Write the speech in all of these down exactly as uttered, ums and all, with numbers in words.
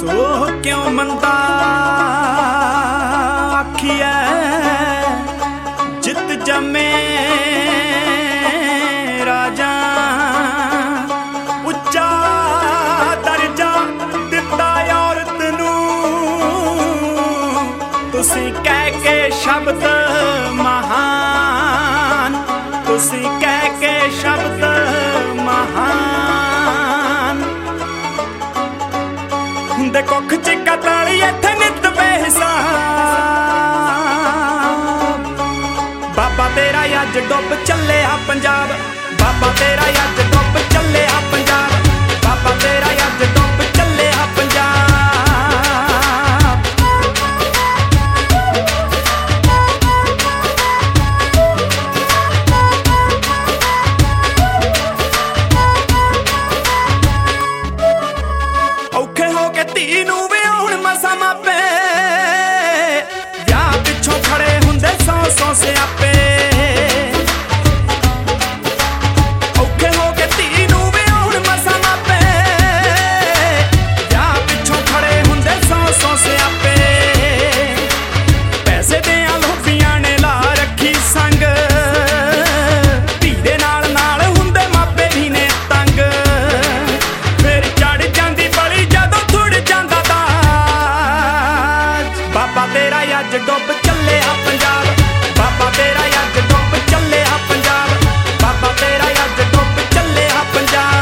सो क्यों मंदा आखिए जित जमे राजा उच्चा दर्जा दिता औरत नूं तुसी कह के शब्द महान तुसी कह के शब्द महान हुंदे कुख च कताली इत्थे नित बेहिसाब बाबा तेरा अज डुब चले आ पंजाब बाबा तेरा अज डुब चले आ पंजाब बाबा तेरा अज डुब चले आ पंजाब औखे हो के धी नूं विआउण मसा मापे विआह पिछों खड़े हुंदे सौ सौ सियापे औखे हो के धी नूं विआउण मसा मापे विआह पिछों खड़े हुंदे सौ सौ सियापे पैसे दियां लोभियां ने ला रखी संग धी दे नाल नाल हुंदे मापे भी ने तंग फिर चढ़ जांदी बली जदों थुड़ जांदा दाज बाबा तेरा अज डुब चले आ पंजाब बाबा तेरा अज डुब चले आ पंजाब बाबा तेरा अज डुब चले आ पंजाब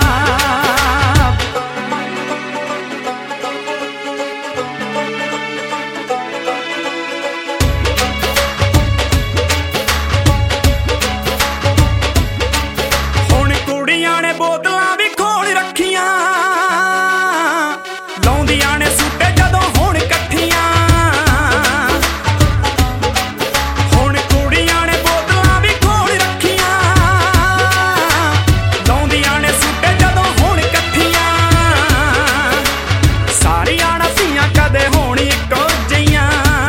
हुण कुड़ियां ने बोतलां भी खोल रखियां लाउंदियां ने सूटे जदों होण इकट्ठियां हुण कुड़ियां ने बोतलां भी खोल रखियां लाउंदियां ने सूटे जदों होण इकट्ठियां सारियां ना धीआं कदे होण इक्को जिहियां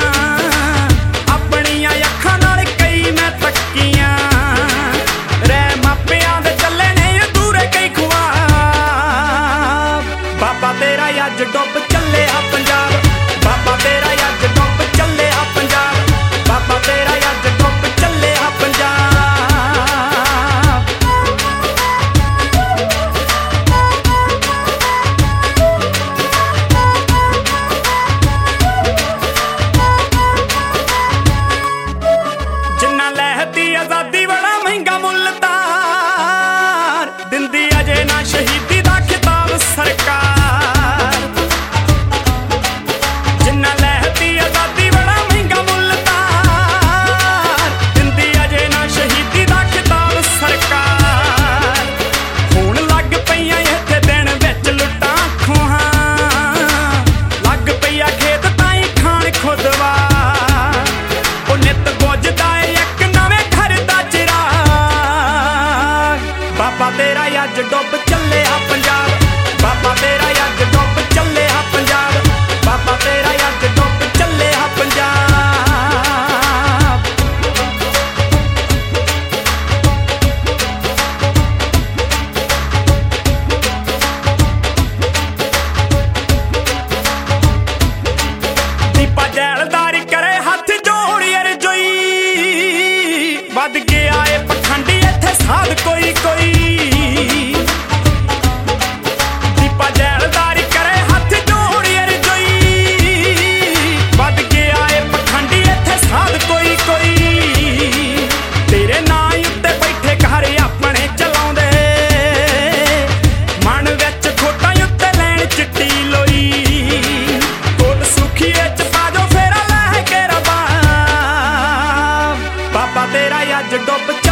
अपणियां अखां नाल कई मैं तक्कियां रह मापियां दे चले ने अधूरे कई ख्वाब बाबा तेरा अज डुब चले आ पंजाब बाबा तेरा अज डुब चले आ पंजाब बाबा तेरा अज डुब चले आ पंजाब जिन्ना लहती आजादी बड़ा महंगा मुल तार दिंदी अजे ना शहीदी दा खिताब सरकार जिन्ना लहती आजादी बड़ा महंगा मुल तार दिंदी अजे ना शहीदी दा खिताब सरकार हुण लग पईयां इत्थे दिन विच लुट्टां खोहां लग पईया खेत ताईं खाण खुदवा ओ नित बुझदा ए इक नवें घर दा चिराग बाबा तेरा अज डुब चले आ पंजाब बाबा तेरा अज डुब चले आ पंजाब बाबा तेरा अज डुब चले आ पंजाब दीपा जैलदारी करे हथ जोड़ी रजोई वध गया ए पखंडी इत्थे साध कोई कोई दीपा जैलदारी करे हथ जोड़ी रजोई वध गया ए पखंडी इत्थे साध कोई कोई तेरे नां उत्ते बैठे घर अपने चलाउंदे मन विच खोटां उत्ते लैण चिट्टी लोई कोट सुखीए च पाजो फेरा लै के रबा बाबा तेरा अज डुब